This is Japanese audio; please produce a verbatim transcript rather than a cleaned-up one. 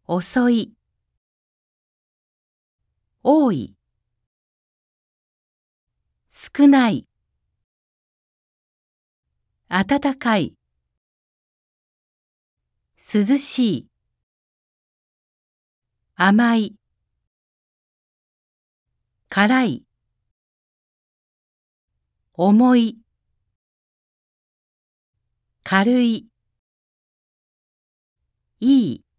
遅い、多い、少ない、暖かい、涼しい、甘い、辛い、重い、軽い、いい。